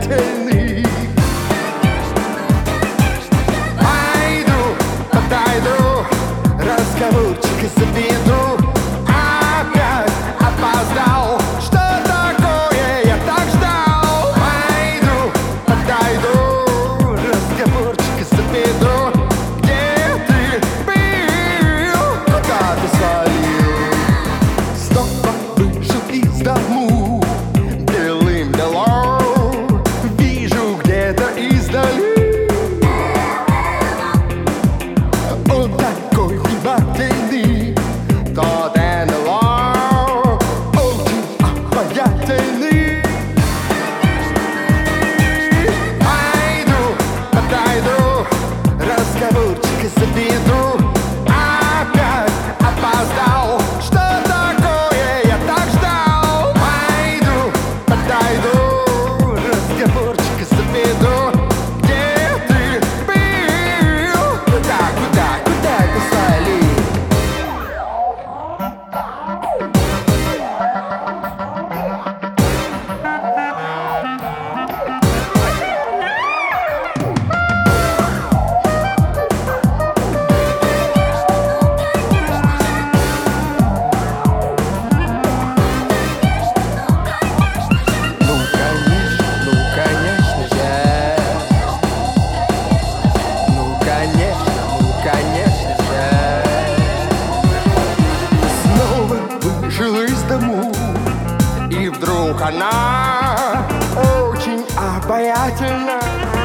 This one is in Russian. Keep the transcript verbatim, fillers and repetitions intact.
обаятельный. Пойду, подойду, разговорчик заведу. Опять опоздал, что такое я так ждал? Пойду, подойду, разговорчик заведу. Где ты был, куда ты свалил? Снова вышел из дому, белым белом вижу где-то издали. Он такой внимательный, тот эн эл о, очень обаятельный. Пойду, подойду, разговорчик заведу. Опять опоздал, что такое я так ждал? Пойду, подойду, разговорчик заведу. Где ты был? Куда, куда, куда ты свалил? Ну, конечно, ну, конечно же. Ну, конечно, ну, конечно же. Снова вышел из дому, и вдруг она очень обаятельна.